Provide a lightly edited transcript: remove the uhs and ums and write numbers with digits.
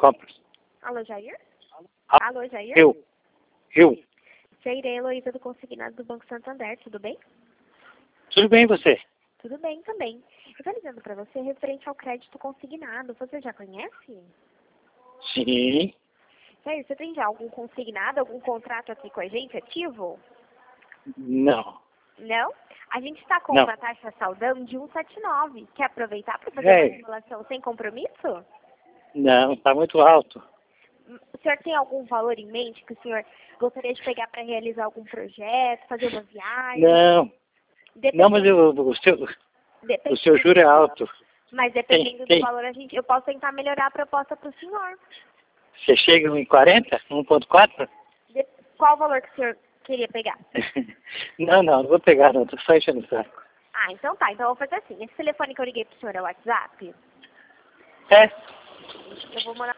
Compras. Alô, Jair? Ah, Alô, Jair? Eu. Jair, é Heloísa do Consignado do Banco Santander, tudo bem? Tudo bem, você? Tudo bem também. Eu tô ligando pra você referente ao crédito consignado. Você já conhece? Sim. Jair, você tem já algum consignado, algum contrato aqui com a gente ativo? Não. Não? A gente está com Não. uma taxa saldão de 1,79. Quer aproveitar para fazer uma simulação sem compromisso? Não, está muito alto. O senhor tem algum valor em mente que o senhor gostaria de pegar para realizar algum projeto, fazer uma viagem? Não. Não, mas Dependendo, o seu juro é alto. mas dependendo do valor, eu posso tentar melhorar a proposta para o senhor. Você chega em 40? 1,4? Qual o valor que o senhor queria pegar? Não vou pegar não, tô só enchendo o saco. Ah, então tá. Então eu vou fazer assim. Esse telefone que eu liguei pro senhor é o WhatsApp? É? Eu vou mandar